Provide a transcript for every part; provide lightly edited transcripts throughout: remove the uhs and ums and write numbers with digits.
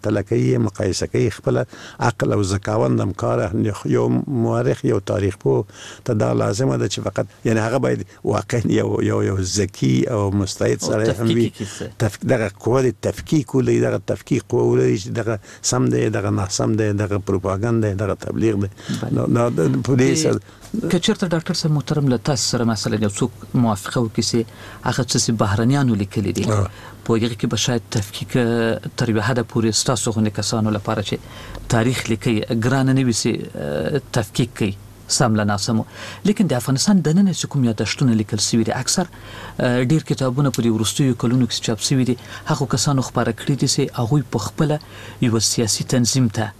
پرتله کوي، مقایسه کوي خپل عقل او ذکاوند هم کار اخلي. یو مورخ یو تاریخ پوه ته دا لازمه ده چې فقط یعنی هغه باید واقعا یو ذکي او مستعد سړی هم وي، دغه قوه د تفکیک ولري، دغه تفکیک قوه ولري چې دغه سم دی، دغه ناسم دی، دغه پروپاګاندا دی، دغه تبلیغ دی. نو په دې سره که چېرته ډاکټر صاحب محترم له تاسو سره مثلا یو څوک موافقه وکړي چې هغه څه چې بهرنیانو لیکلي دي په هغې کې به شاید تفکیک تر یوه حده پورې ستاسو غوندې کسانو لپاره چې تاریخ لیکي ګرانه نه وي چې تفکیک کوي سم له ناسمو، لیکن د افغانستان دننه چې کوم یادښتونه لیکل سوي دي اکثر ډېر کتابونه په دې وروستیو کلونو کې چاپ سوي دي هغو کسانو خپاره کړي دي چې هغوی په خپله یوه سیاسي تنظیم ته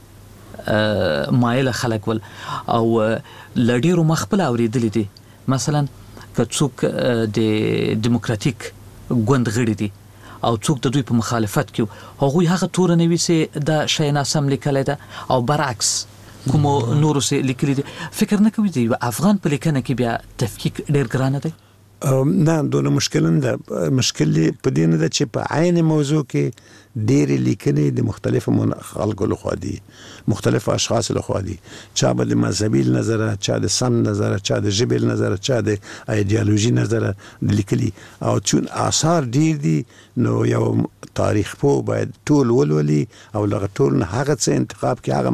مایله خلک ول او له ډېرو ما خپله اورېدلي دي. مثلا که څوک د دیموکراتیک ګوند غړي دي او څوک د دوی په مخالفت کې هغوی هغه توره نه وي چې دا شی ناسم لیکلی ده او برعکس کومو نورو چې لیکلي دي. فکر نه کوي د یوه افغان په لیکنه کې بیا تفکیک ډېر ګرانه دی؟ نه دونه مشکل نه ده. مشکل په دې نه ده چې په عین موضوع کې ډېرې لیکنې د مختلفو خلکو لخوا دي، مختلفو اشخاصو لخوا دي، چا به د مذهبي نظره، چا د سم نظره، چا د ژبې نظره، چا د ایډیالوژي نظره لیکلي. او چون آثار ډېر دي نو یو تاریخ پوه باید ټول ولولي او له ټول نه هغه څه انتخاب کړي، هغه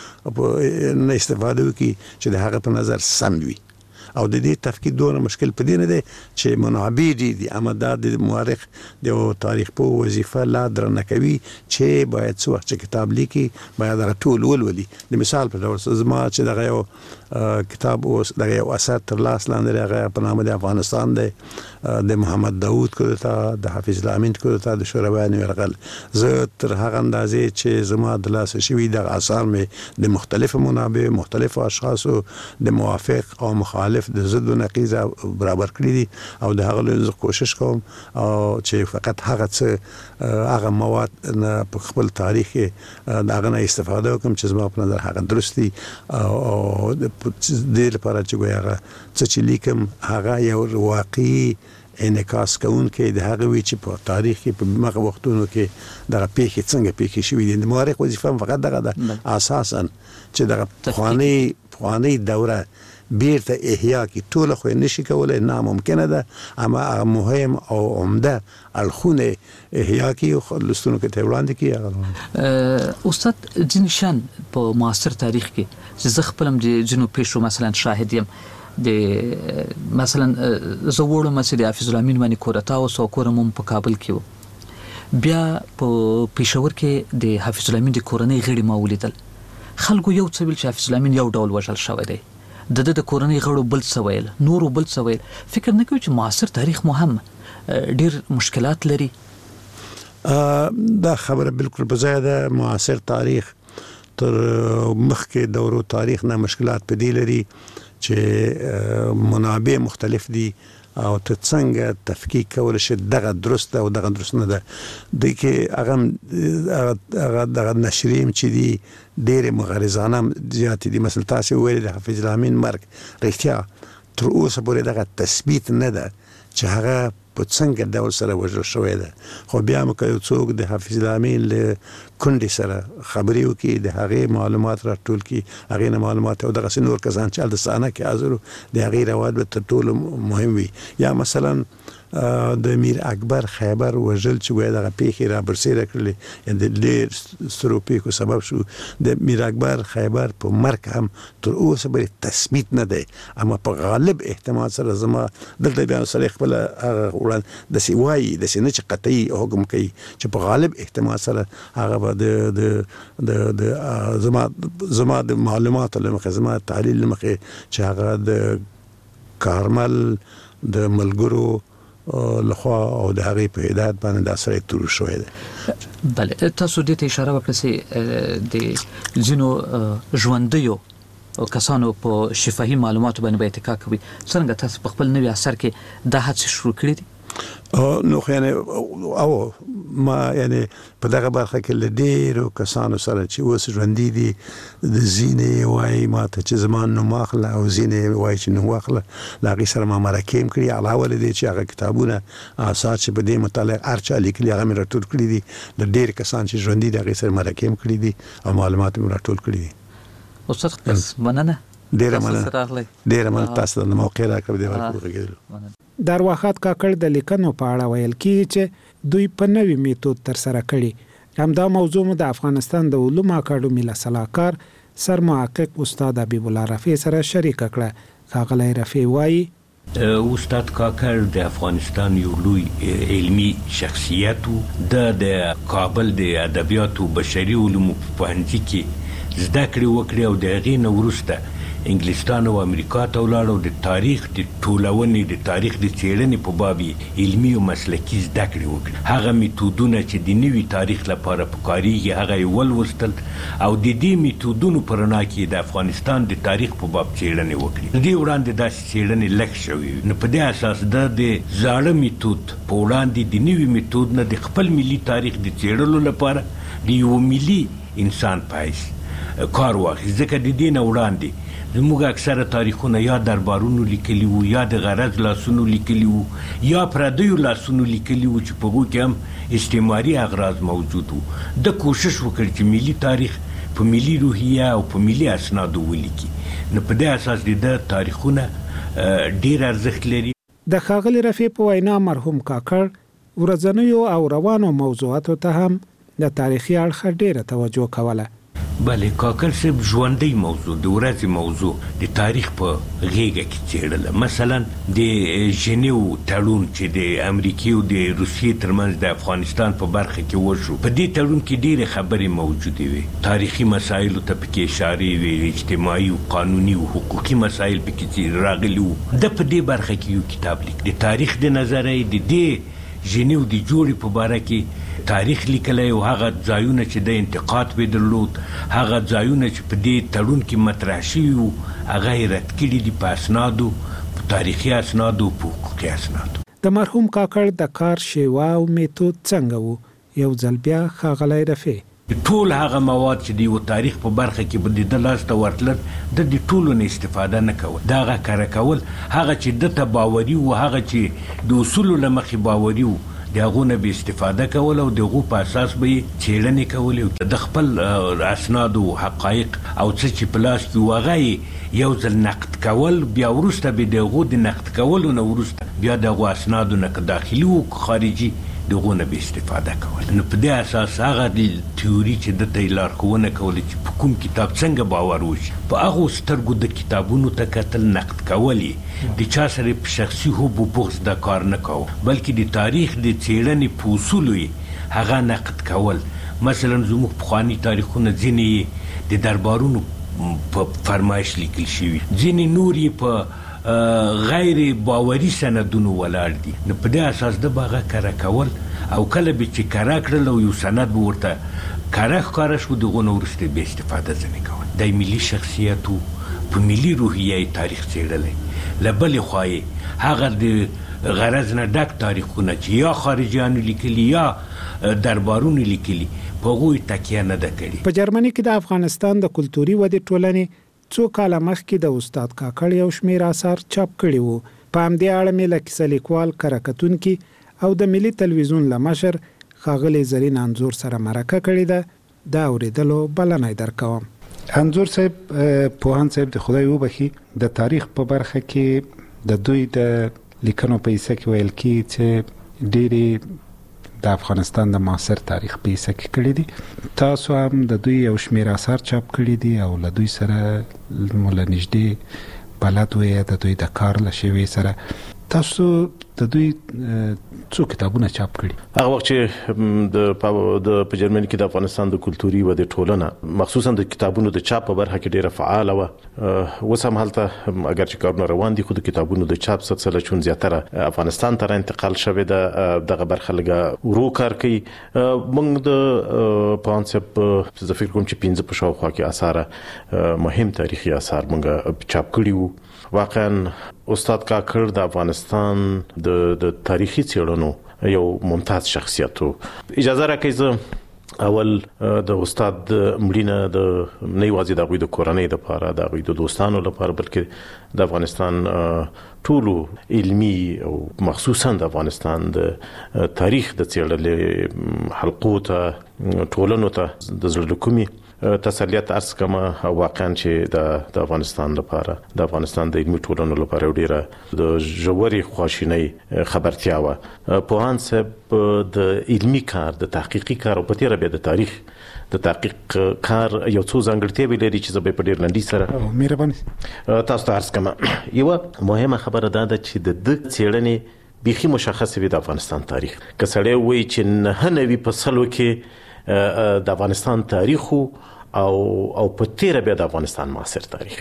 مواد نه استفاده وکړي چې د هغه په نظر سم وي. او د دې تفکیک دونه مشکل په دې نه دی چې منابع دي اما دا د مورخ د تاریخ په وظیفه لا درنه کوي چې باید څو وخت کتاب لیکي باید هغه ټول ولولي. د مثال په ډول زما چې دغه یو کتاب اوس دغه یو اثر تر لاس لاندې هغه په نامه د افغانستان دی، د محمد داود کودتا، د حافظ الامین کودتا، د شورویانو یرغل. زه تر هغه اندازې چې زما د لاسه شوي دغه اثار مې د مختلفو منابع، مختلفو اشخاصو د موافق او مخالف د ضد و نقیض برابر کړي دي او د هغه لپاره کوشش کوم او چې فقط هغه څه هغه مواد په خپل تاریخ کې د هغه نه استفاده وکړم چې زما په نظر هغه درست دي او د دې لپاره چې ګویا هغه څه چې لیکم هغه یو واقعي انعکاس کوونکی د هغه وي چې په تاریخ کې په هغه وختونو کې دغه پیښې څنګه پیښې شوي دي. د مورخ وظیفه فقط دغه ده اساساً چې دغه پخوانۍ دوره بیرته احیا کی ټول خو نشي کولای، ناممکنه ده، اما مهم او عمده الخونه احیا کی لستونو کې ته وړاندې کی. استاد ځینې شیان په معاصر تاریخ کې چې زه خپل هم د ځینو پیښو مثلا شاهد یم، د مثلا زه وړم چې د حافظ الامین باندې کورتا اوس او کورم هم په کابل کې و، بیا په پېښور کې د حافظ الامین د کورنۍ غړي ما ولیدل، خلکو یو څه ویل چې حافظ الامین یو ډول وژل شوی دی، د کورنۍ غړو بل څه ویل، نورو بل څه ویل. فکر نه کوي چې معاصر تاریخ مو هم ډېر مشکلات لري؟ دا خبره بالکل په ځای ده. معاصر تاریخ تر مخکې دورو تاریخ نه مشکلات په دې لري چې منابع مختلف دي او ته څنګه تفکیک کولی شي دغه درست ده او دغه درست نه ده. دوی کې هغه دغه نشریم چې دي ډېرې مغرضانه زیاتې دي. مثلا تاسې وویلې د حافظ الامین مرګ رښتیا تر اوسه پورې دغه تثبیت نه ده چې هغه په څنګه ډول سره وژل شوی ده، خو بیا مو که یو څوک د حافظ الامین له کونډې سره خبرې وکړي، د هغې معلومات راټول کړي، هغې نه معلومات او دغسې نور کسان چې هلته صحنه کې حاضر وو د هغې روایت به تر ټولو مهم وي. یا مثلا د میر اکبر خیبر وژل چې ګویا دغه پیښې را برسېره کړلې، د ډېر سترو پیښو سبب شو. د میر اکبر خیبر په مرګ هم تر اوسه پورې تثبیت نه دی، اما په غالب احتمال سره زما دلته بیا سړی خپله هغه وړاندې داسې وایي، داسې نه چې قطعي حکم کوي، چې په غالب احتمال سره هغه به د زما د معلوماتو له مخې، زما تحلیل له مخې چې هغه د کارمل د ملګرو لخوا او د هغې په هدایت باندې دا سړی تورو شوی دی. بله، تاسو دې ته اشاره وکړه چې د ځینو ژوندیو کسانو په شفاهي معلوماتو باندې به اتکا کوي. څرنګه تاسو په خپل نوي اثر کې دا هڅې شروع کړې دي؟ نو یعنی او ما یعنی په دغه برخه کې له ډېرو کسانو سره چې اوس ژوندي دي د ځینې وایي ما ته چې زمان نوم واخله او ځینې وایي چې نوم واخله له هغې سره ما مرکې هم کړي علاوه له دې چې هغه کتابونه اساس چې په دې متعلق هر چا لیکلي هغه مې راټول کړي دي د ډېر کسان چې ژوندي دي هغې سره مرکې هم کړي دي او معلومات مې راټول کړي دي. استاد مننه ډېره مننه تاسو د موقع راکړې دی ورکړل. د ارواښاد کاکړ د لیکنو په اړه ویل کیږي چې دوی په نوي میتود ترسره کړي. همدا موضوع مو د افغانستان د علومو اکاډمي له سلاکار سرمحقق استاد حبیب الله رفیع سره شریک کړه. ښاغلی رفیع وایي استاد کاکړ د افغانستان یو لوی علمی شخصیت و. د کابل د ادبیاتو بشري علومو په پوهنځي کې زده کړې وکړې او د هغې نه وروسته انګلستان او امریکا ته ولاړ او د تاریخ د ټولونې د تاریخ د څېړنې په باب علمي او مسلکي زده کړې وکړې. هغه میتودونه چې د نوي تاریخ لپاره پکارېږي هغه یې ولوستل او د دې میتودونو په رڼا کې د افغانستان د تاریخ په باب څېړنې وکړې. د دې وړاندې داسې څېړنې لږ شوې وي. نو په دې اساس د زاړه میتود په وړاندې د نوي میتود نه د خپل ملي تاریخ د څېړلو لپاره د یو ملي انسان په حیث کار واخیست. ځکه د دې نه وړاندې زموږ اکثره تاریخونه یا دربارونو لیکلي وو یا د غرض لاسونو لیکلي وو یا پردیو لاسونو لیکلي وو چې په هغو کې هم استعماري اغراض موجود وو. د کوشش وکړ چې ملي تاریخ په ملي روحیه او په ملي اسنادو ولیکي. نو په دې اساس د تاریخونه ډېر ارزښت لري. د ښاغلي رفیع په وینا مرحوم کاکړ ورځنیو او روانو موضوعاتو ته هم د تاریخي اړخه ډېره توجه کوله. بله کاکړ صاحب ژوندۍ موضوع د ورځې موضوع د تاریخ په غېږه کې څېړله. مثلا د ژنیو تړون چې د امریکې او د روسیې ترمنځ د افغانستان په برخه کې وشو په دې تړون کې ډېرې خبرې موجودې وې. تاریخي مسایلو ته پکې اشارې وې، اجتماعي او قانوني او حقوقي مسایل پکې راغلي وو. د په دې برخه کې یو کتاب لیک د تاریخ د نظره د دې ژنیو د جوړې په باره کې تاریخ لیکلی او هغه ځایونه چې د انتقاد پې درلود، هغه ځایونه چې په دې تړون کې مطرح شوي وو هغه یې رد کړي دي په اسنادو، په تاریخي اسنادو، په حقوقي اسنادو. د مرحوم کاکړ د کار شیوه او میتود څنګه وو؟ یو ځل بیا ښاغلی رفیع ټول هغه مواد چې د یو تاریخ په برخه کې به د لاس ته ورتلل د ټولو نه استفاده نه کول. د هغه کره کول هغه چې ده ته باوري وو، هغه چې د اصولو له مخې باوري وو د هغو نه به استفاده کول او د هغو په اساس به یې څېړنې کولې. د خپل اسنادو حقایق او څه چې په لاس کې وو هغه یې یو ځل نقد کول، بیا وروسته به د هغو د نقد کولو نه وروسته بیا د هغو اسنادو نه که داخلي وو که خارجي د هغو نه به استفاده کول. نو په دې اساس هغه د تیوري چې ده ته یې لارښوونه کوله چې په کوم کتاب څنګه باور وشي، په هغو سترګو د کتابونو ته کتل، نقد کول یې، د چا سره په شخصي حب و بغض دا کار نه کوو، بلکې د تاریخ د څېړنې په اصولو یې هغه نقد کول. مثلا زموږ پخواني تاریخونه ځینې د دربارونو په فرمایش لیکل شوي، ځینې نور یې په غیر باوري سندونو ولاړ دي. نو په دې اساس د به هغه کره کول او کله به چې کره کړل او یو سند به ورته کره ښکاره شو د هغو نه وروسته بې استفاده ځنې کول. دا ملي شخصیت و، په ملي روحیه یې تاریخ څېړلی. له بلې خوا یې هغه د غرض نه ډک تاریخونه چې یا خارجیانو لیکلي یا دربارونو لیکلي په هغو یې تکیه نه ده کړې. په جرمني کې د افغانستان د کلتوري ودې ټولنې څو کاله مخکې د استاد کاکړ یو شمېر اثار چاپ کړي وو. په همدې اړه مې له کیسه لیکوال، کره کتونکي او د ملي تلویزیون له مشر ښاغلي زرین انځور سره مرکه کړې ده. د اورېدلو بلنه یې درکوم. انځور صاحب، پوهاند صاحب د خدای وبخي، د تاریخ په برخه کې د دوی د لیکنو په حصه کې ویل کېږي چې ډېرې د افغانستان د معاصر تاریخ په حصه کې کړي دي. تاسو هم د دوی یو شمېر اثار چاپ کړي دي او له دوی سره مو له نږدې بلد وې، د دوی د کار له شیوې سره. تاسو د دوی څو کتابونه چاپ کړي؟ هغه وخت چې په جرمني کې د افغانستان د کلتوري ودې ټولنه مخصوصا د کتابونو د چاپ په برخه کې ډیره فعاله وه. اوس هم هلته اگر چې کارونه روان دي خو د کتابونو د چاپ سلسله چون زیاتره افغانستان ته انتقال شوې ده. دغه برخه لږه ورو کار کوي. موږ د پانسپ زه فکر کوم چې 15 په شاوخوا کې اثار، مهم تاریخي اثار موږ چاپ کړي وو. واقعا استاد کاکړ د افغانستان د تاریخي څېړنو یو ممتاز شخصیت وو. اجازه راکړئ زه اول د استاد مړینه د نه یوازې د هغوی د کورنۍ لپاره، د هغوی د دوستانو لپاره، بلکې د افغانستان ټولو علمي او مخصوصا د افغانستان د تاریخ د څېړلې حلقو ته، ټولنو ته د زړه له کومې تسلیت عرض کوم. واقعا چې د افغانستان لپاره، د افغانستان د علمي ټولنو لپاره ډیره د ژورې خواشینۍ خبرتیا وه. پوهاند صاحب د علمي کار، د تحقیقي کار او په تېره بیا د تاریخ د تحقیق کار یو څو ځانګړتیاوې لري چې زه به په ډېر لنډۍ سره مهرباني تاسو ته عرض کوم. یوه مهمه خبره دا ده چې د څېړنې بیخي مشخص وي د افغانستان تاریخ. که سړی وایي چې 99 په سلو کې د افغانستان تاریخ او په تیره بیا د افغانستان معاصر تاریخ.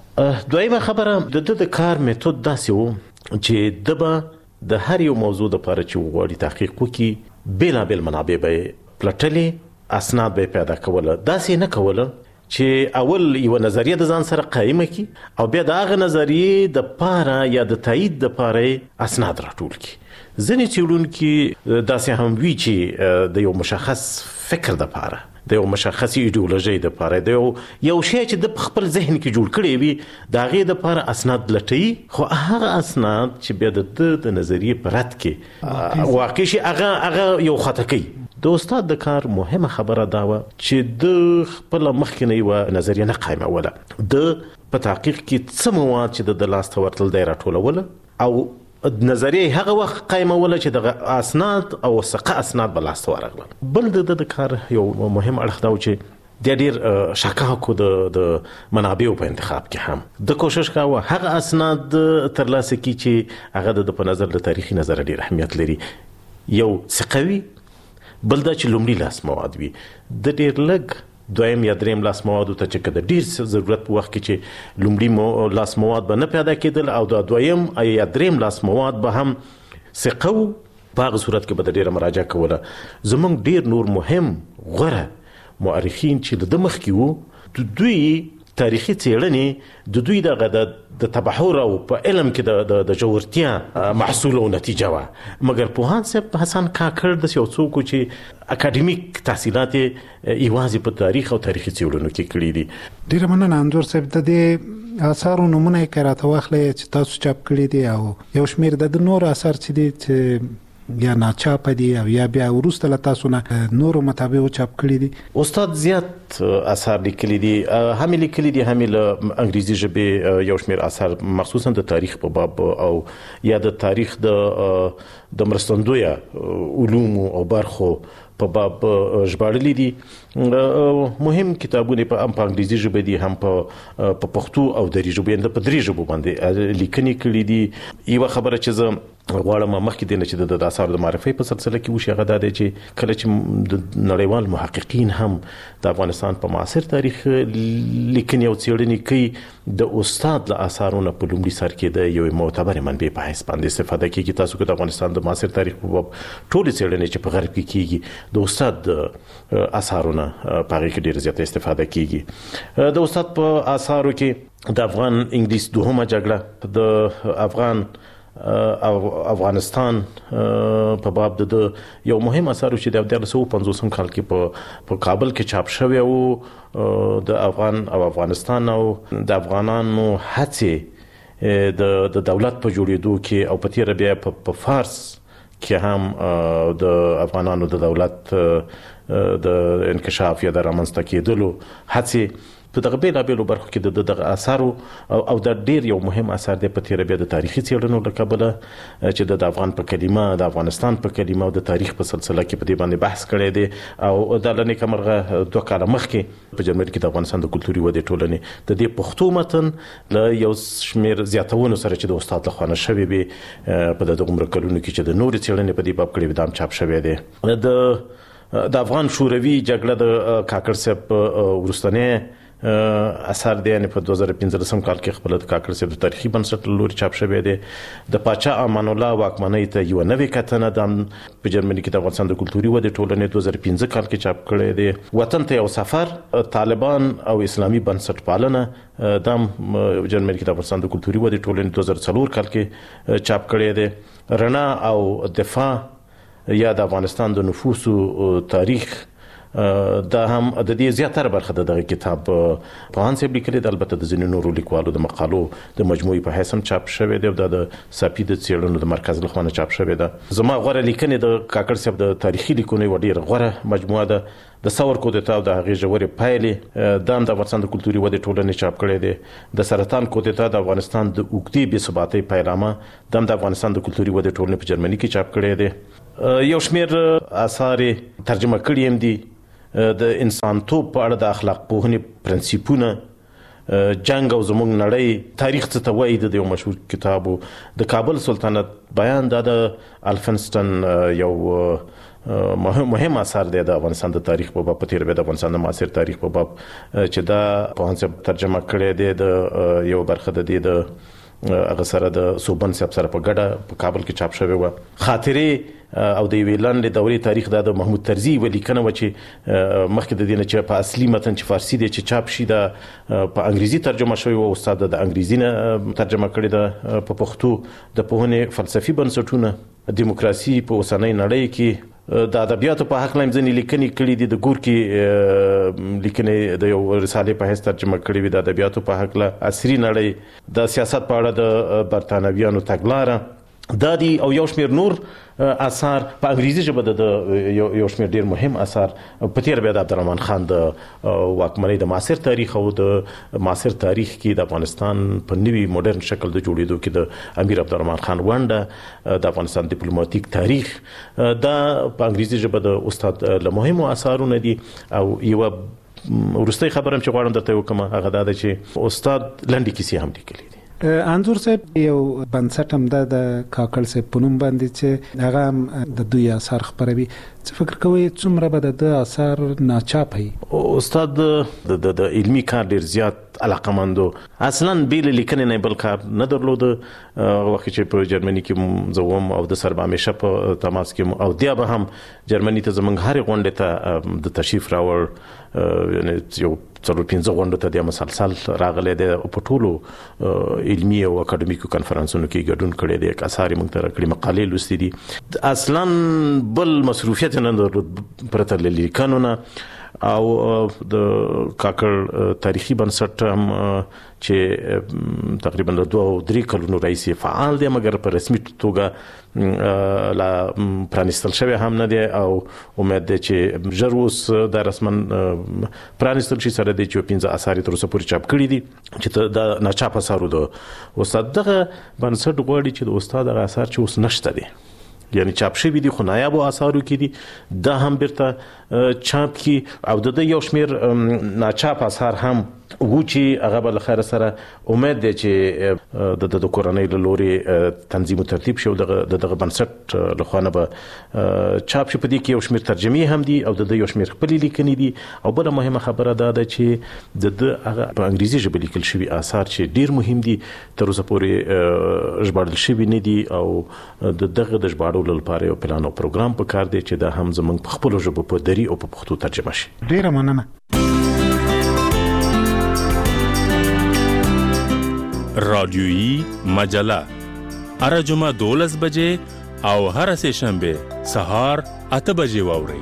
دویمه خبره د کار میتود داسې و چې د به د هر یو موضوع لپاره چې وغواړي تحقیق وکړي بېلابېل منابع به پلټلې، اسناد به پیدا کوله. داسې نه کوله چې اول یو نظریه د ځان سره قایمه کړي او بیا د هغه نظریې د پاره یا د تایید د پاره اسناد راټول کړي. ځینې څېړونکي داسې هم وي چې د یو مشخص فکر د پاره، د یو مشخص ایډیولوژي د پاره، د یو شی چې د خپل ذهن کې جوړ کړی وي د هغې د پاره اسناد لټوي، خو هغه اسناد چې بیا د نظریې په رد کې واقع شي هغه یو خطا کوي. د استاد د کار مهمه خبره دا وه چې د خپل مخکې نه یوه نظریه نه قایموله. د په تحقیق کې څه مواد چې د لاس ته ورتل دی راټولوله او نظریه هغه وخت قایموله چې د اسناد او ثقه اسناد به لاس ته ورغلل. بل د کار یو مهم اړخ دا و چې د ډېر شکاکو د منابعو په انتخاب کې هم د کوشش کاوه هغه اسناد ترلاسه کړي چې هغه د په نظر له تاریخي نظر ډېر اهمیت لري. یو ثقوي، بل دا چې لومړي لاس مواد وي. د ډېر لږ دویم یا دریم لاس موادو ته چې د ډیر ضرورت په وخت کې چې لومړي لاس مواد به نه پیدا کېدل او د دویم یا دریم لاس مواد به هم ثقه وو، په هغه صورت کې به د ډیره مراجعه کوله. زموږ ډیر نور مهم غوره مؤرخین چې د مخکې وو، دوی تاریخي څېړنې د دوی د تبحر او په علم کې د ژورتیا محصول او نتیجه وه. مګر پوهاند صاحب حسن کاکړ داسې یو څوک چې اکاډمیک تحصیلات یوازې په تاریخ او تاریخي څېړنو کې کړي دي. ډېره مننه انځور صاحب. د دې آثارو نومونه یې که راته واخلئ چې تاسو چاپ کړي دي او یو شمېر د نور آثار چې دي چې یا ناچاپه دي او یا بیا وروسته له تاسو نه نورو مطابقو چاپ کړي دي. استاد زیات آثار لیکلي دي، هم لیکلي دي، هم له انګریزي ژبې یو شمېر آثار مخصوصا د تاریخ په باب او یا د تاریخ د مرستندویه علومو او برخو په باب ژباړلي دي. مهم کتابونه په انګریزي ژبه دي، هم په پښتو او دري ژبه، په دري ژبو باندې لیکنې کړي دي. یوه خبره چې زه غواړم مخکې دې نه چې د آثارو د معرفۍ په سلسله کې وشي هغه دا دی چې کله چې د نړیوال محققین هم د افغانستان په معاصر تاریخ لیکنې او څېړنې کوي، د استاد له آثارو نه په لومړي سر کې د یوې معتبرې منبع په حیث باندې استفاده کېږي. تاسو که د افغانستان د معاصر تاریخ په باب ټولې څېړنې چې په غرب کې کېږي د استاد د آثارو نه په هغې کې ډېره زیاته استفاده کېږي. د استاد په آثارو کې د افغان انګلیس دوهمه جګړه، د افغان او افغانستان په باب د یو مهم اثر چې د 1950 کال کې په کابل کې چاپ شوی و، د افغان او افغانستان او د افغانانو هڅې د دولت په جوړېدو کې او په تیره بیا په فارس کې هم د افغانانو د دولت د انکشاف یا د رامنځته کېدلو هڅې په دغه بېلابېلو برخو کې دغه اثارو او د ډېر یو مهم اثر دی په تیره بیا د تاریخي څېړنو له کبله چې د افغان په کلمه، د افغانستان په کلمه او د تاریخ په سلسله کې په دې باندې بحث کړی دی. او دا له نیکمرغه 2 کاله مخکې په جرمني کې د افغانستان د کلتوري ودې ټولنې د دې پښتو متن له یو شمېر زیاتونو سره چې د استاد لخوا نه شوی وي په دغه عمر کلونو کې چې د نورې څېړنې په دې باب کړی وي دا هم چاپ شوی دی. د افغان شوروي جګړه د کاکړ صاحب وروستنی اثر دی، یعنې په 2015 کال کې خپل د کاکړ صاحب د تاریخي بنسټ له لوري چاپ شوی دی. د پاچا امان الله واکمنۍ ته یوه نوې کتنه د په جرمني کې د افغانستان د کلتوري ودې ټولنې 2015 کال کې چاپ کړی دی. وطن ته یو سفر، طالبان او اسلامي بنسټ پالنه دا جرمني کې د افغانستان د کلتوري ودې ټولنې 2004 کال کې چاپ کړی دی. رڼا او دفاع یا د افغانستان د نفوسو تاریخ دا هم د دې زیاتره برخه د دغه کتاب په هانسه لیکلي د البته د ځینو نورو لیکوالو د مقالو د مجموعي په حیث هم چاپ شوی دی د ساپی د څېړنو د مرکز له خوا چاپ شوی ده زما غوره لیکنې د کاکړ صاحب د تاریخي لیکنې وړي غوره مجموعه ده د ثور کودتا د هغې ژورې پایلې د افغانستان د کلتوري ودې ټولنې چاپ کړی دی د سرطان کودتا د افغانستان د اوږدې بې ثباتۍ پیلامه د افغانستان د کلتوري ودې ټولنې په جرمني کې چاپ کړی دی یو شمېر آثار ترجمه کړي هم دي د انسانتوب په اړه د اخلاق پوهنې پرنسیپونه جنگ او زموږ نړۍ تاریخ څه ته وایي د یو مشهور کتاب د کابل سلطنت بیان د الفنسټن یو مهم اثر دی د افغانستان د تاریخ په باب په تیر د افغانستان د معاصر تاریخ په باب چې دا په هانسه ترجمه کړی دی د یو برخه د دې د هغه سره د صوبن صاحب سره په ګډه په کابل کې چاپ شوی و خاطرې او د یوې لنډې دورې تاریخ د محمود طرزي ولیکنه و چې مخکې د دې نه چې په اصلي متن چې فارسي دی چې چاپ شي د په انګریزي ترجمه شوی او استاد د انګریزي نه ترجمه کړی د په پښتو د پوهنې فلسفي بنسټونه دیموکراسي په اوسنۍ نړۍ کې د ادبیاتو په حق لایم ځینې لیکنې کړي دي د ګورکي لیکنې د یو رسالې په حیث ترجمه کړي وي د ادبیاتو په حق له عصري نړۍ د سیاست په اړه د برتانویانو تګلاره دا دي او یو شمېر نور آثار په انګریزي ژبه د یو شمېر ډېر مهم آثار په تیر بیا د عبدالرحمن خان د واکمنۍ د معاصر تاریخ او د معاصر تاریخ کې د افغانستان په نوي موډرن شکل د جوړېدو کې د امیر عبدالرحمن خان ونډه د افغانستان ډیپلوماټیک تاریخ دا په انګریزي ژبه د استاد له مهمو آثارونه دي او یو وروستۍ خبره هم چې غواړم درته وکړم هغه دا ده چې استاد لنډې کیسې هم لیکلي دي انځور صاحب یو بنسټ هم د کاکړ صاحب په نوم باندې چې هغه هم د دوی اثار خپروي څه فکر کوئ څومره به د اثار ناچاپ وي استاد د علمي کار ډیر زیات علاقمندو اصلا بیل لیکنې نه بل کار نه درلود وخت چې په جرمني کې زوم او د سرب همیشه په تماس کې او بیا به هم جرمني ته زمونږ هر غونډه ته د تشریف راوړ یعنی یو څلور پنځه غونډو ته د مسلسل راغلی دی په ټولو علمي او اکاډمیکو کنفرانسونو کې ګډون کړی دی اثار موږ ته راکړي مقالې لوستي دي اصلا بل مصروفیت نه درلود پرته له لیکنو نه او د کاکړ تاریخي بنسټ هم چې تقریبا له 2-3 کلونو راهیسې فعال دی مګر په رسمي توګه لا پرانستل شوی هم نه دی او امید دی چې ژر اوس د رسمن پرانستل شي سره دی چې 15 اثار تر اوسه پورې چاپ کړي دي چې د ناچاپ اثارو د استاد دغه بنسټ غواړي چې د استاد هغه اثار چې اوس نشته دي یعنی چاپ شوی دي خو نایابو اثارو کې دي دا هم بیرته چاپ کی او د یو شمېر ناچاپ اثار هم و چې هغه بل خیر سره امید دی چې د کورنۍ له لوري تنظیم او ترتیب شو دغه بنسټ له خوا نه به چاپ شي په دې کې یو شمېر ترجمې هم دي او د یو شمېر خپلې لیکنې دي او بله مهمه خبره دا ده چې د هغه په انګریزي ژبه لیکل شوي آثار چې ډېر مهم دي تر اوسه پورې ژباړل شوي نه دي او دغه د ژباړلو لپاره یو پلان او پروګرام پکار دی چې دا هم زموږ په خپلو ژبو په دري او په پښتو ترجمه شي ډېره مننه رادیویی مجله هر جمعه 12 بجې او هر سه شنبه سهار 8 بجې واورئ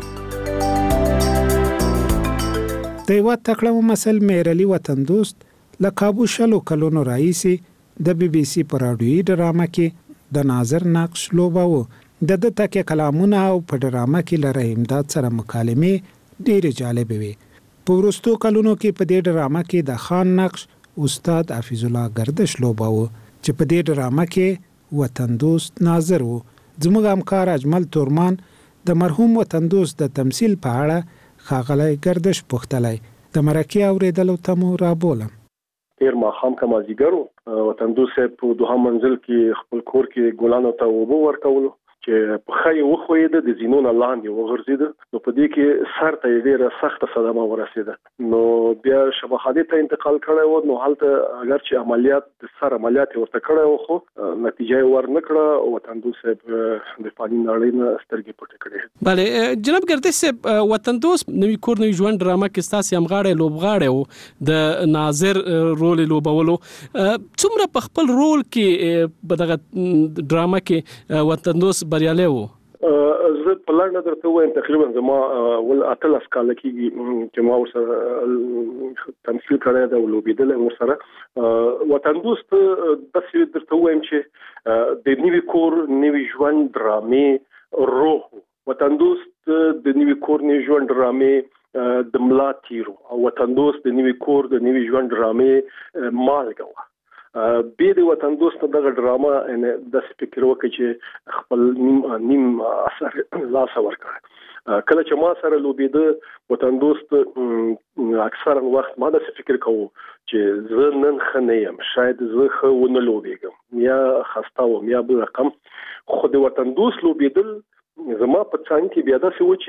د یو تکړه مسل مېرلی وطن دوست لقابو شلو کلونو رئیسي د بي بي سي پر رادیویی ډرامه کې د ناظر نقش لوباو د تکه کلامونه او په ډرامه کې لره امداد سره مکالمې ډېر جالب وي په ورستو کلونو کې په دې ډرامه کې د خان نقش استاد حفیظ الله گردش لوباو چې په دې ډرامه کې وطن دوست ناظر وو زموږ همکار اجمل تورمان د مرحوم وطن دوست د تمثيل په اړه ښاغلی گردش پوښتلی د مرکې اورېدلو ته مو رابولم تیر ماښام که مازدیګر وطن دوست په دوهم منزل کې خپل کور کې ګلانو ته اوبه ورکولو چې په خای وخوید د زینون لاندې وغورځید نو په دې کې سر ته ډیره سخت صدمه ورسېده نو بیا شفاخانه ته انتقال کړی و نو هلته اگر چې عملیات د سر عملیات ورته کړی و خو نتیجه ورنکړه وطندوس د فانی نړۍ نه سترګې پټې کړې. بله جناب ګردش صاحب وطندوس نوی کور نوی ژوند ډرامه کې ستاسو همغاړی لوبغاړی و د ناظر رول لوبولو څومره په خپل رول کې په دغه ډرامه کې وطندوس بریالی و؟ زه په لړ درته وایم تقریبا زما ول اتلس کال کېږي چې ما ورسره تمثيل کړی دا ولوبېدل ورسره وطندوس د درته وایم چې د نیوي کور نیوي ژوند ډرامې روح وطندوس د نیوي کور نیوي ژوند ډرامې د ملا تیرو او وطندوس د نیوي کور د نیوي ژوند ډرامې مالګه به د وطندوس دغه ډرامه د فکر وکړي چې خپل نیم اثر لاس ورکړ کله چې ما سره لوبېده وطندوس اکثرا وخت ما د فکر کوم چې زه نن خنیم شاید زه خو ونه لوبېږم یا خسته وم یا بل رقم خو د وطندوس لوبېدل زما په څنګ کې بیا داسې و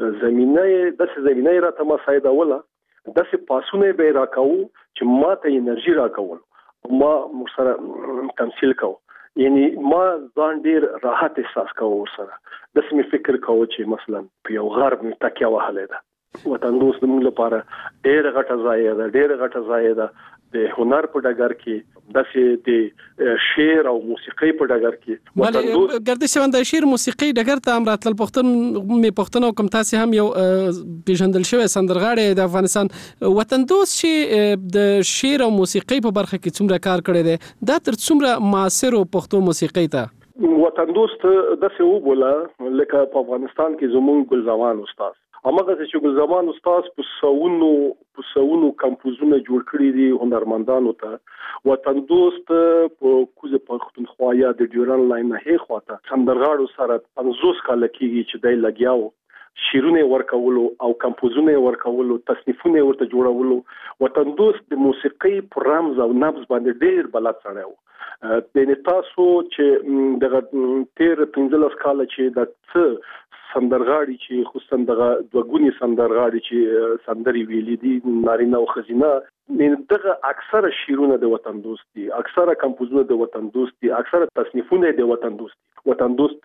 چې زمینه راته ما سایده ولا داسې پاسونه به راکاو چې ما ته انرژي راکول ما سره تمثيل کو یعنی ما ځان ډیر راحت احساس کوم سره د سمې فکر کوم چې مثلا په یو غرب تکیه وهلې ده وطندوس د موږ لپاره ډیر غټه ځای ده د هنر په ډګر کې داسې د شعر او موسیقي په ډګر کې وطندوس ګردش صاحب د شعر موسیقي ډګر ته امراتل پښتون کوم تاسو هم یو پیژندل شوی سندرغاړی د افغانستان وطندوس چې د شعر او موسیقي په برخه کې څومره کار کړی دی دا تر څومره معاصر پښتو موسیقي ته وطندوس داسې وبوله لکه په افغانستان کې زموږ ګلزمان استاد امغه چې ګلزمان استاد په سونو کمپوزونه جوړ کړی دي هنرمندانو ته وطندوس په کوزه پښتونخوا یا د ډیورن لاین نه هي خواته سندرغاړو سره 50 کال کېږي چې دای لګیاو شیرونه ورکولو او کمپوزونه ورکولو تصنیفونه ورته جوړولو وطندوس د موسیقي پر رمز او نبض باندې ډېر بلد سره و د تاسو چې دغه 13-15 کال چې د څه سندرغاړي چې خصوصا دغه دوګونی سندرغاړي چې سندري ویلي دي نارینه او خزینه دغه اکثره شیرونه د وطندوس دي اکثره کمپوزونه د وطندوس دي اکثره تصنیفونه د وطندوس دي وطندوس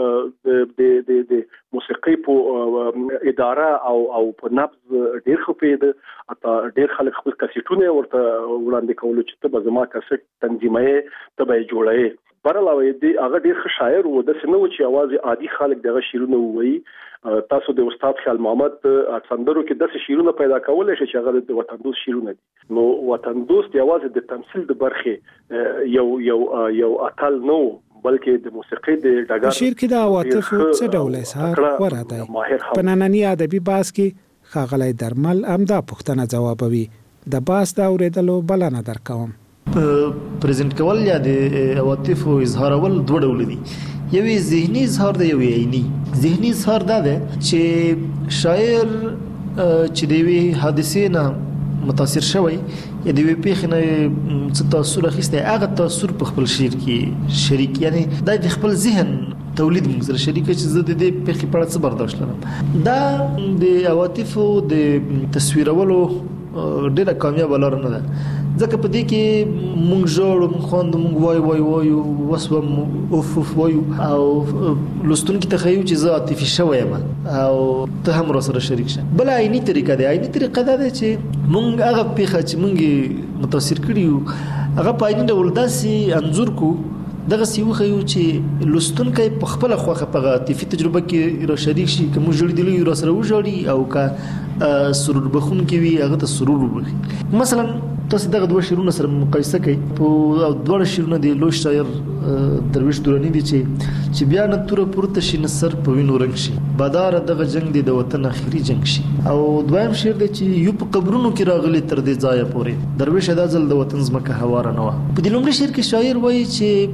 د موسیقي په اداره او په نبض ډیر خپېده اته ډیر خلک خپل کاسيټونه ورته وړاندې کول چې ته به زما کاسيټ تنظیمې ته به جوړې برلاوي دي هغه ډیر ښه شاعر و د سينو چې आवाज عادي خلک دغه شیرونه وایي تاسو د استاد خیال محمد سندرو کې د شیرونه پیدا کولای شي چې هغه د وطندوس شیرونه دي نو وطندوس د आवाज د تمثيل د برخه یو اتل نو بلکې د موسیقي د ډګر شعر کې د عواطف څه ډول اظهار ورته په نننی ادبي باس کې خاغلی درمل امدا پښتنه جوابوي د باس دا اوریدلو بلنه درکوم پریزنټ کول یا د عواطف او اظهار ول دوه ډول دي یوې ذهني اظهار دی یوې عیني ذهني اظهار دا ده چې شاعر چې دی حادثه نه متاثر شوی یا دی پیښ نه څه تاثیر اخیسته هغه تاثیر په خپل شعر کې شریک یعنی د خپل ذهن تولید موږ سره شریک چې زه د دې پیښې په اړه څه برداشت لرم دا د عواطف او د تصویرولو ډیره کامیاب لار نه ده ځکه په دې کې مونږ جوړ مونږ خوند مونږ وایو وسوم اوف وایو او لستون کې تخیل چې زه عاطفي شوی یم او ته هم را سره شریک شه بل عیني طریقه ده چې مونږ هغه پیښه چې مونږ متاثر کړیو هغه په عیني ډول داسې انځور کو دغه سیو خو چې لستونکو په خپل خوخه په عاطفي تجربه کې را شریک شي کوم جوړ دی را سره وژړي او کا سرور بخون کې وي هغه ته سرور وبخي مثلا تاسو دغه دوه شعرونه سره مقایسه کړئ په دوه شعرونه دی لوی شاعر درویش درانی دی چې بیا نه تور پورته شي نصر په وینو رنگ شي بادار دغه جنگ دی د وطن اخیری جنگ شي او دویم شعر دی چې یو په قبرونو کې راغلي تر دې ځای پورې درویش ادا ځل د وطن زمکه هواره نه و په دې لومړي شعر کې شاعر وایي چې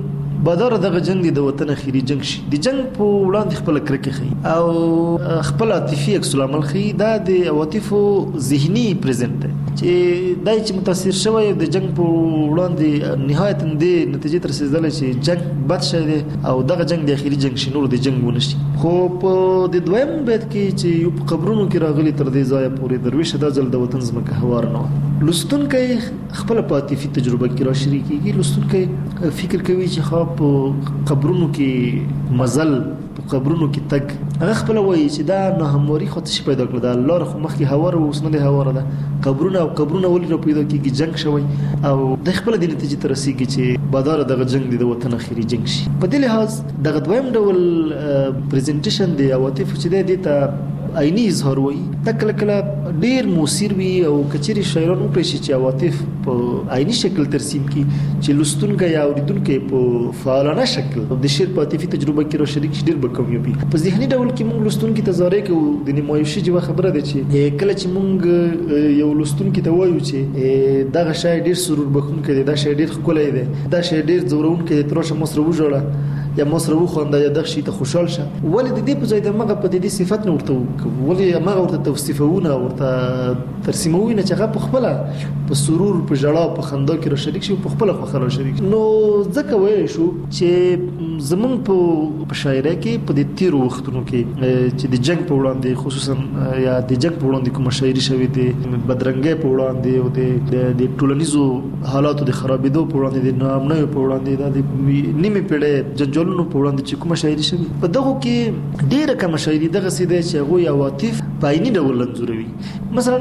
بادار دغه جنگ د وطن اخیری جنگ شي د جنگ په وړاندې خپل کرکه خي او خپل عاطفي عکس العمل خي دا د عواطفو ذهني پریزنت چې دای چې متاثر شوی د جنگ په وړاندې نهایت د نتیجې تر رسیدل چې جنگ بد شي او دغه جنگ د اخیری جنگ شي نور د جنگ ونشي خو په د دویم بیت کې چې یو په قبرونو کې راغلي تر دې ځای پورې درویش د ځل د وطن زمکه هوار نه لستونکي خپل عاطفي تجربه کې را شریکيږي لستونکي فکر کوي چې خو په قبرونو کې مزل په قبرونو کې تک هغه خپل وایي چې دا نه هموري خو څه پیدا کړل دا الله رخ مخکې هوار او اوس نه هوار ده قبرونه ولې را پیدا کیږي جنگ شوی او د خپل د نتیجې تر رسیدي چې بادار دغه جنگ د وطن اخیری جنگ شي په دې لحاظ دغه دویم ډول پریزنټیشن دی عواطف چې د ته عیني اظهار وي تکل کله ډیر موثر وي او کچري شاعرانو پېښې چې عواطف په عیني شکل ترسیم کی چې لستونکو یا اوریدونکو په فعالانه شکل د شعر په عاطفي تجربه کې را شریک ډیر بکوي په ذهني ډول کې موږ لستونکو ته زارې کوو د نیمایشي جوه خبره ده چې کله چې موږ یو لستونکو ته وایو چې دغه شاعر ډیر سرور بخونکو دی دا شاعر ډیر ښکلی دی دا شاعر ډیر زورونکو دی ترشه مصر وژړه یا مصر وخونده یا دغه شي ته خوشحال شه ولې د دې په ځای د مغه په دې صفات نه ورته ولې مغه ورته توصیفونه ورته ترسیموي نه چې هغه په خپل په سرور په جړا په خندا کې را شریک شي په خپل خو را شریک نو ځکه وایي شو چې زمون په شاعرۍ کې په دې تیر وختونو کې چې د جنگ په وړاندې خصوصا یا د جنگ په وړاندې کوم شاعري شوی دی بدرنګي په وړاندې او د ټولنیزو حالاتو د خرابېدو په وړاندې د ناامنۍ په وړاندې د نیمه پیړۍ جنجالونو په وړاندې چې کوم شاعري شوی په دغه کې ډېر کم شاعري دغه سیده چې هغه عواطف په عیني ډول انځوروي مثلا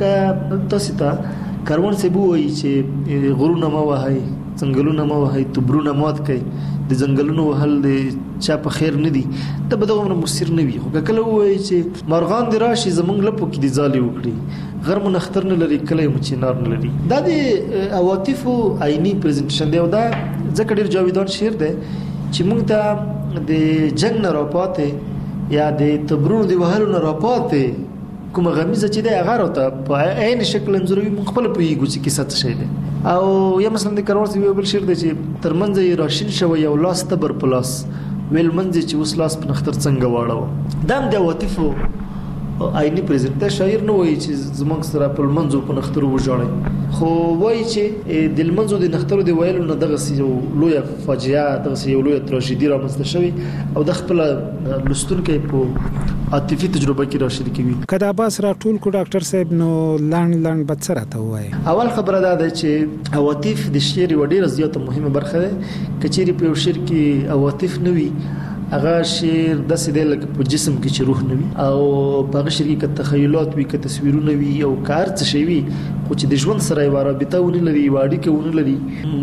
ک تاسو ته کاروان سبو وایي چې غرونه ما وهاي څنګهلونه ما وهاي تبرونه مات کوي د ځنګلونو وهل د چا په خیر نه دي ته به دغه مصیر نه وي خو کله وایي چې مارغان دی راشي زمونږ لپو کې دي ځالي وکړي غرم نختر نه لري کله مچینار نه لري دا د عواطفو عیني پریزنټیشن دی او دا ځکه ډېر جاویدان شعر دی چې موږ ته د جنگ نه راپاتې یا د تبرونو د وهلو نه راپاتې کوم غمیزه چې دی هغه راته په عین شکل انځوروي موږ خپل پوهیږو چې کیسه څه شی دی او یا مثلا د کاروان یو بل شعر دی چې ترمنځ یې راشین شوی یو لاس تبر پلاس ویل منځ چې اوس لاس په نختر څنګه واړو دا هم د عواطفو عیني پریزنټ شاعر نه وایي چې زمونږ سره په منځو په نختر وژاړي خو وایي چې د منځو د نختر د ویلو نه دغه یو لوی فاجعه دغه یو لوی تراژیدي رامنځته شوی او د خپل لستونکو په عاطفي تجربه کې را شریکوي کدا باس را ټول کو ډاکټر صاحب نو لاند بڅره ته وایي اول خبره ده چې عواطف د شعر ډیره زیاته مهمه برخه ده کچېری په شعر کې عواطف نه وي هغه شعر د سیده لکه په جسم کې چې روح نه وي او په هغه شعر کې تخیلات وي که تصویرونه وي او کار څه شي وي خو چې د ژوند سره یې رابطه ونه لري واړیکه ونه لري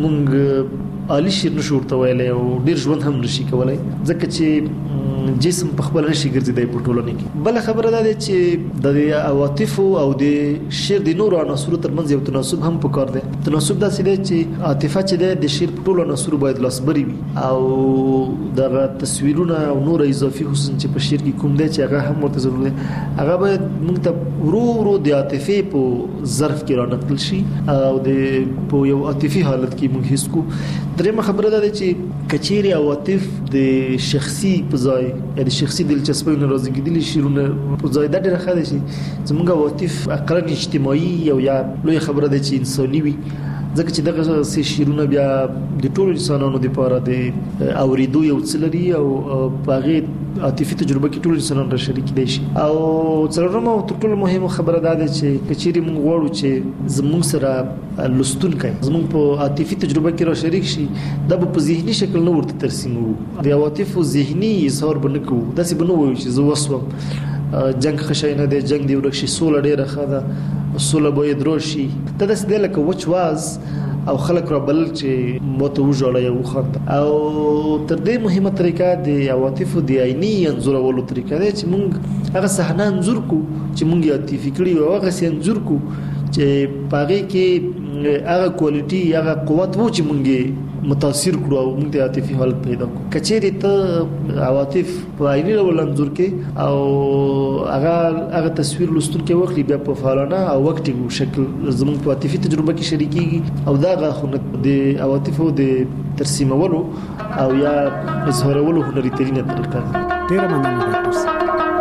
مونږ عالی شعر نشو ورته ویلی او ډیر ژوند هم نشي کولای ځکه چې جسم په خپل نشي ګرځیدای په ټولنه کې بل خبره ده چې د عواطف او د شعر د نورو عناصرو ترمنځ یو تناسب هم پکار دی تناسب دا چې د عاطفه چې د شعر په ټولو عناصرو باید لاسبري وي او دغه تصویرونه او نور اضافي خصوصا چې په شعر کې کوم دی چې هغه هم ورته ضروري دی هغه باید موږ ته ورو د عاطفه په ظرف کې رانقل شي او د په یو عاطفي حالت کې موږ هیڅ کو درېمه خبره ده چې کچېری عواطف د شخصي په ځای یا د شخصي دلچسپۍ نه راځي شیرونه په ځای د ډېر خاله شي زموږ عواطف اقلا اجتماعي او یا لوی خبره ده چې انساني وي ځکه چې دغه سي شیرونه بیا د ټولو انسانانو لپاره د اوریدو یو څلري او پاغه عاطفي تجربه کې ټول انسانان را شریک دي شي او څلورمه او تر ټولو مهمه خبره ده چې کچېری موږ غواړو چې زموږ سره لستونکي زموږ په عاطفي تجربه کې را شریک شي دا په ذهني شکل نه ورته ترسیمو د عواطف ذهني اظهار بنکو داسې بنو چې زه وسوم جنگ خشاینه دی جنگ دی ورکشي سوله ډیره ښه ده سوله باید روشي دا داسې دی لکه وچ واز او خلک را بل چې موته وژاړي او خاطر او تر دې مهمه طریقه د عواطف د عیني انځورولو طریقه ده چې موږ هغه صحنه انځور کو چې موږ عاطفي کړی او هغه سي انځور کو چې پاره کې هغه کوالټي هغه قوت وو چې مونږه متاثر کړو او مونږ ته عاطفي حالت پیدا کړو کچېری ته عواطف په عیني ډول انځور کې او هغه تصویر لستون کې وخت بیا په فعالانه او وکټینګ شکل زموږ په عاطفي تجربه کې شریکيږي او دا غوښنه د عواطفو د ترسیمولو او یا اظهارولو هنري ترينه طریقه ډیره مننه ډاکټر صاحب.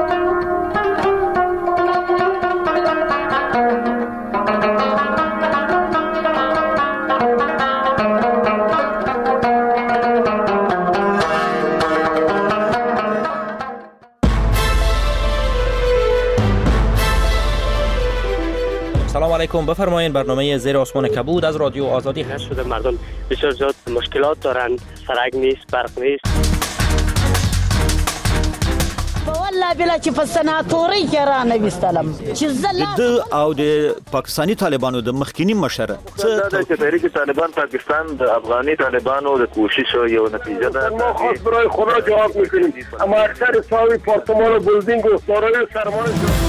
سلام علیکم. بفرمایید برنامه زیر آسمان کبود از رادیو آزادی هست شده. مردم بسیار زیاد مشکلات دارن، سرک نیست، برق نیست. والله بلا چې په سناتوري کې را نه وستلم چې زله او د پاکستانی طالبانو د مخکینی مشره څه د تحریک طالبان پاکستان د افغاني طالبانو د کوشش یو نتیجه ده. ما خاص برای خدا جواب میکنیم اما اکثر ساوی پارتمان و بلدینگ و دارای سرمایه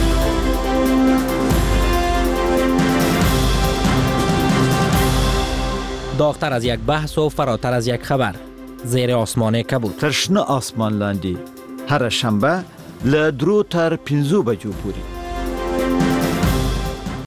داغتر از یک بحث و فراتر از یک خبر. زیر آسمان کبود. ترشنه آسمان لاندی هر شنبه ل 2 تر 5 بجو پوری.